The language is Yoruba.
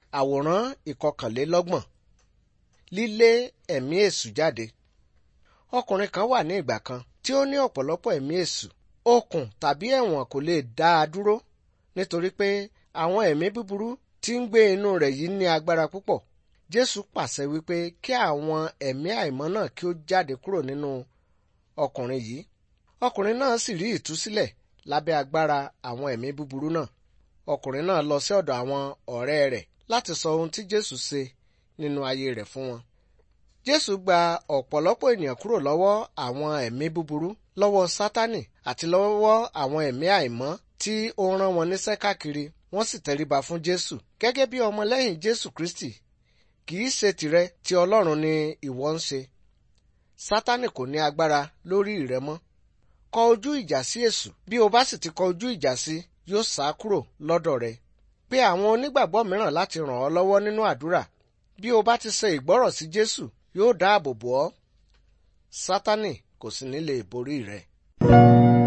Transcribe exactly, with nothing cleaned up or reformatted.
Àwòrán ìkọkànlélọ́gbọ̀n. Lílé ẹ̀mí èṣù jáde. Ọkùnrin kan wà ní ìgbà kan tí ó ní ọ̀pọ̀lọpọ̀ ẹ̀mí èṣù. Okùn tàbí ẹ̀wọ̀n kò lè dá a dúró nítorí pé àwọn ẹ̀mí búburú tí ń gbé inú rẹ̀ yìí ní agbára púpọ̀. Jésù pàṣẹ wípé kí àwọn ẹ̀mí àìmọ́ náà kí ó jáde kúrò nínú ọkùnrin yìí. Ọkùnrin náà sì rí ìtúsílẹ̀ lábẹ́ agbára àwọn ẹ̀mí búburú náà. Ọkùnrin náà lọ sí ọ̀dọ̀ àwọn ọ̀rẹ́ rẹ̀ láti sọ ohun tí Jésù ṣe nínú ayé rẹ̀ fún wọn. Jésù gba ọ̀pọ̀lọpọ̀ ènìyàn kúrò lọ́wọ́ àwọn ẹ̀mí búburú, lọ́wọ́ Sátánì àti lọ́wọ́ àwọn ẹ̀mí àìmọ́ tí ó rán wọn níṣẹ́ káàkiri. Wọ́n sì tẹríba fún Jésù. Gẹ́gẹ́ bí ọmọlẹ́yìn Jésù Kristi, kì í ṣe tìrẹ ti Ọlọ́run ni ìwọ ń ṣe. Sátánì kò ní agbára lórí rẹ mọ́. Kọ ojú ìjà sí èṣù. Bí o bá sì ti kọ ojú ìjà sí, yóò sá kúrò lọ́dọ̀ rẹ. Pé àwọn onígbàgbọ́ mìíràn láti ràn ọ́ lọ́wọ́ nínú àdúrà. Bí o bá ti ṣe ìgbọ́rọ̀ sí Jésù, yóò dáàbò bò ọ́. Sátánì kò sì ní lè borí rẹ.